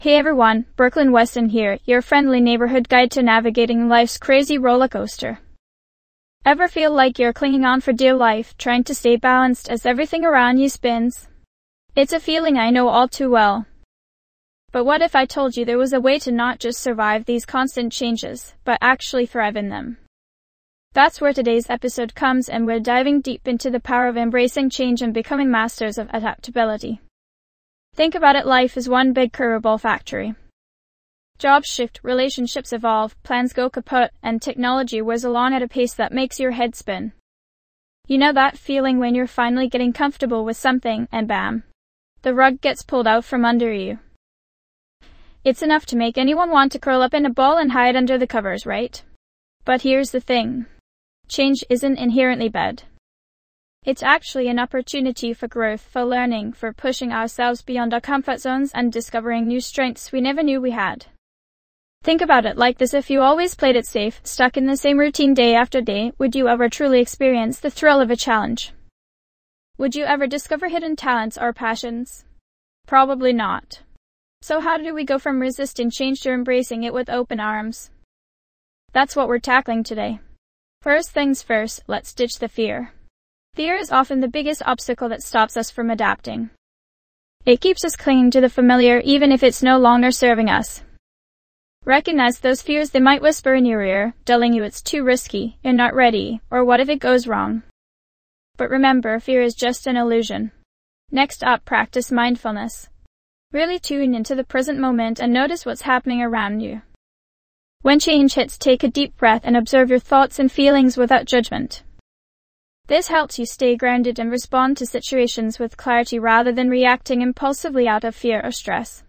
Hey everyone, Brooklyn Weston here, your friendly neighborhood guide to navigating life's crazy roller coaster. Ever feel like you're clinging on for dear life, trying to stay balanced as everything around you spins? It's a feeling I know all too well. But what if I told you there was a way to not just survive these constant changes, but actually thrive in them? That's where today's episode comes, and we're diving deep into the power of embracing change and becoming masters of adaptability. Think about it, life is one big curveball factory. Jobs shift, relationships evolve, plans go kaput, and technology whirs along at a pace that makes your head spin. You know that feeling when you're finally getting comfortable with something, and bam, the rug gets pulled out from under you. It's enough to make anyone want to curl up in a ball and hide under the covers, right? But here's the thing. Change isn't inherently bad. It's actually an opportunity for growth, for learning, for pushing ourselves beyond our comfort zones and discovering new strengths we never knew we had. Think about it like this: if you always played it safe, stuck in the same routine day after day, would you ever truly experience the thrill of a challenge? Would you ever discover hidden talents or passions? Probably not. So how do we go from resisting change to embracing it with open arms? That's what we're tackling today. First things first, let's ditch the fear. Fear is often the biggest obstacle that stops us from adapting. It keeps us clinging to the familiar even if it's no longer serving us. Recognize those fears. They might whisper in your ear, telling you it's too risky, you're not ready, or what if it goes wrong? But remember, fear is just an illusion. Next up, practice mindfulness. Really tune into the present moment and notice what's happening around you. When change hits, take a deep breath and observe your thoughts and feelings without judgment. This helps you stay grounded and respond to situations with clarity rather than reacting impulsively out of fear or stress.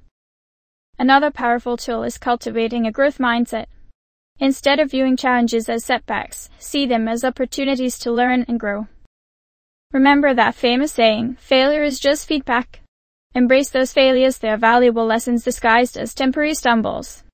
Another powerful tool is cultivating a growth mindset. Instead of viewing challenges as setbacks, see them as opportunities to learn and grow. Remember that famous saying, failure is just feedback. Embrace those failures, they are valuable lessons disguised as temporary stumbles.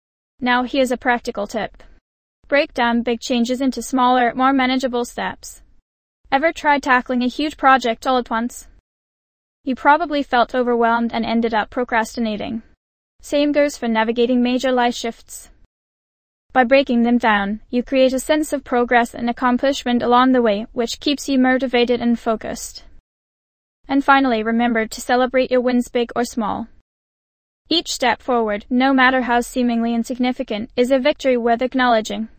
Now here's a practical tip. Break down big changes into smaller, more manageable steps. Ever tried tackling a huge project all at once? You probably felt overwhelmed and ended up procrastinating. Same goes for navigating major life shifts. By breaking them down, you create a sense of progress and accomplishment along the way, which keeps you motivated and focused. And finally, remember to celebrate your wins, big or small. Each step forward, no matter how seemingly insignificant, is a victory worth acknowledging.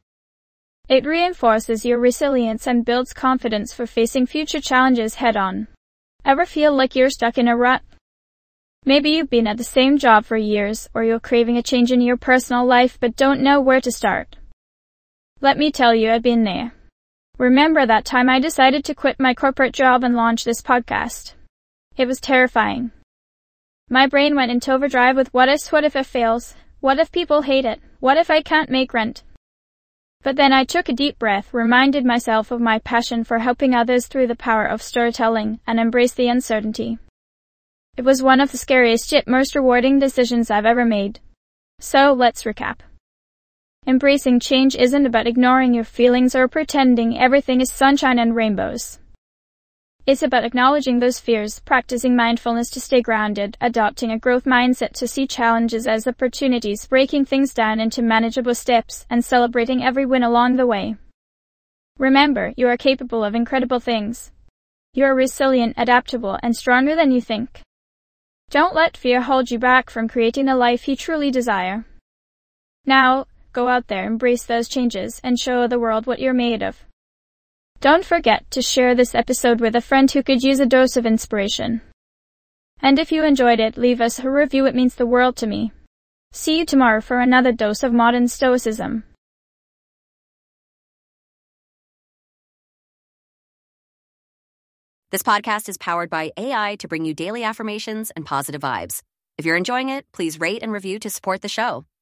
It reinforces your resilience and builds confidence for facing future challenges head-on. Ever feel like you're stuck in a rut? Maybe you've been at the same job for years, or you're craving a change in your personal life but don't know where to start. Let me tell you, I've been there. Remember that time I decided to quit my corporate job and launch this podcast? It was terrifying. My brain went into overdrive with what if it fails? What if people hate it? What if I can't make rent? But then I took a deep breath, reminded myself of my passion for helping others through the power of storytelling, and embraced the uncertainty. It was one of the scariest yet most rewarding decisions I've ever made. So let's recap. Embracing change isn't about ignoring your feelings or pretending everything is sunshine and rainbows. It's about acknowledging those fears, practicing mindfulness to stay grounded, adopting a growth mindset to see challenges as opportunities, breaking things down into manageable steps, and celebrating every win along the way. Remember, you are capable of incredible things. You are resilient, adaptable, and stronger than you think. Don't let fear hold you back from creating the life you truly desire. Now, go out there, embrace those changes, and show the world what you're made of. Don't forget to share this episode with a friend who could use a dose of inspiration. And if you enjoyed it, leave us a review, it means the world to me. See you tomorrow for another dose of modern stoicism. This podcast is powered by AI to bring you daily affirmations and positive vibes. If you're enjoying it, please rate and review to support the show.